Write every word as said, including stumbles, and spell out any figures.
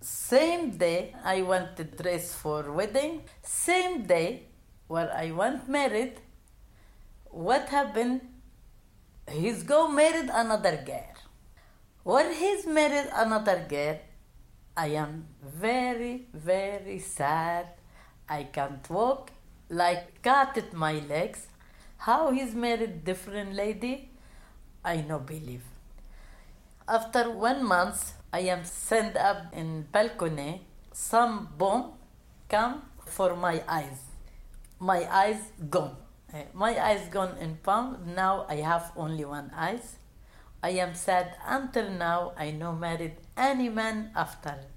Same day I went to dress for wedding. Same day where I went married. What happened? He's go married another girl. When he's married another girl, I am very, very sad. I can't walk, like cut at my legs. How he's married different lady, I no believe. After one month, I am sent up in balcony. Some bomb come for my eyes. My eyes gone. Eh, My eyes gone in palm. Now I have only one eyes. I am sad until now. I no married any man after